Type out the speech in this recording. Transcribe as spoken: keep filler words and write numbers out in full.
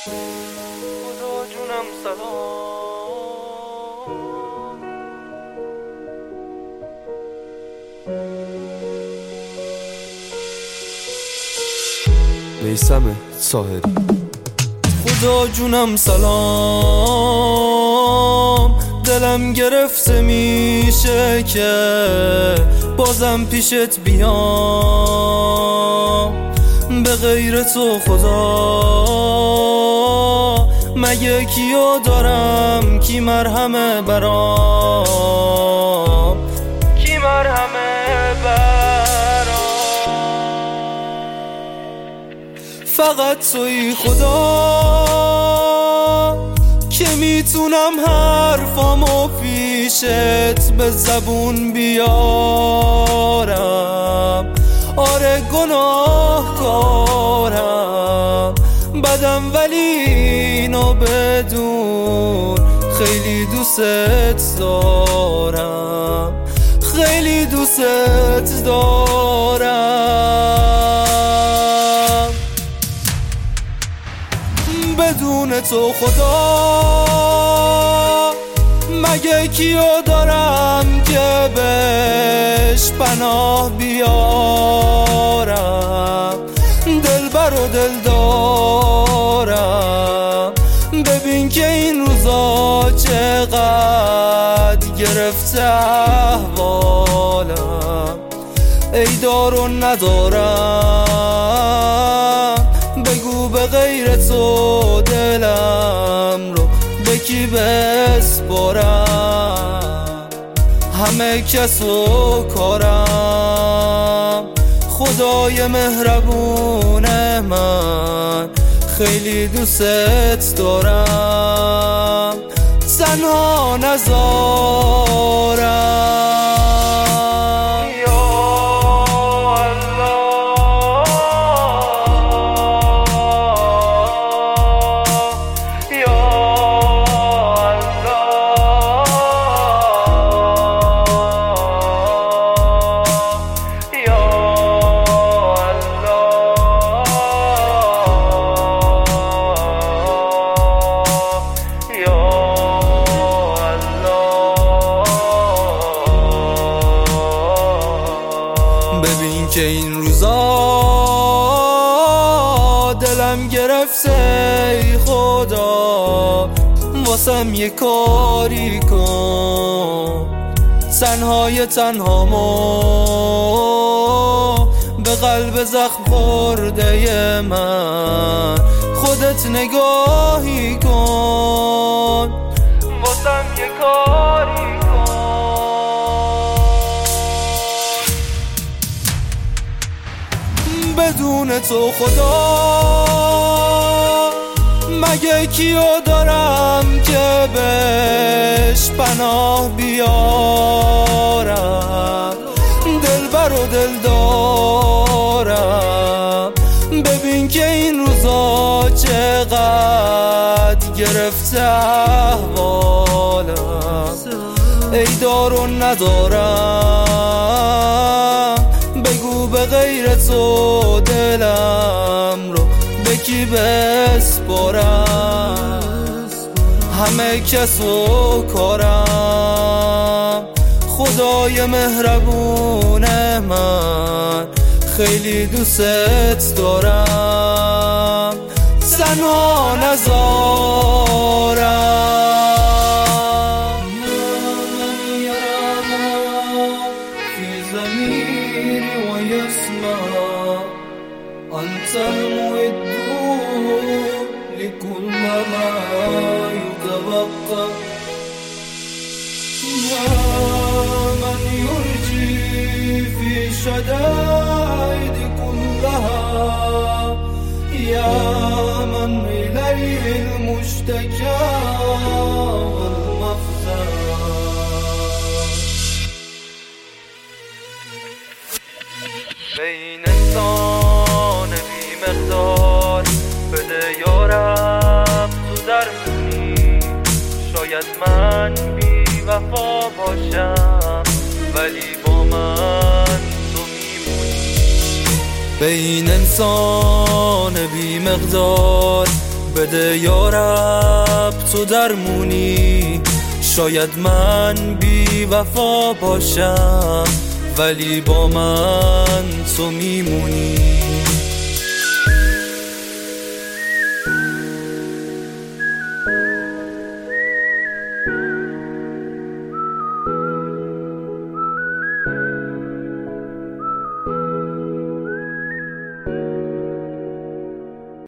خدا جونم سلام. میثم ساحلی. خدا جونم سلام، دلم گرفته میشه که بازم پیشت بیام. به غیر تو خدا مگه کیو دارم، کی مرهمه برام، کی مرهمه برام. فقط توی خدا که میتونم حرفامو پیشت به زبون بیارم. آره گناه کارم، بدم ولی اینو بدون خیلی دوست دارم، خیلی دوست دارم. بدون تو خدا مگه کیو دارم که بهش پناه بیارم. دلبر و دل دارم، ببین که این روزا چقدر گرفته احوالم. ای دار و ندارم، بگو به غیر تو دلم رو به کی بسپارم. همه کس و کارم، خدای مهربون من خیلی دوست دارم، تنها نذارم. ببین که این روزا دلم گرفته، ای خدا واسم یه کاری کن. تنهای تنهامو به قلب زخم خورده من خودت نگاهی کن، واسم یه کاری کن. بدون تو خدا مگه کیو دارم که بهش پناه بیارم. دلبر و دل دارم، ببین که این روزا چقدر گرفته احوالم. ای دار و ندارم، بگو به غیر تو دلم رو به کی بسپارم. همه کس و کارم، خدای مهربون من خیلی دوست دارم، تنها نذارم. أنت المعد لكل ما يتبقى، يا من يرجي في شدائد كلها، يا من إليه المشتكى والمفزع. بین انسان بی مقدار بده یارم تو درمونی. شاید من بی وفا باشم ولی با من تو میمونی. بین انسان بی مقدار بده یارب تو درمونی. شاید من بی وفا باشم ولی با من تو میمونی.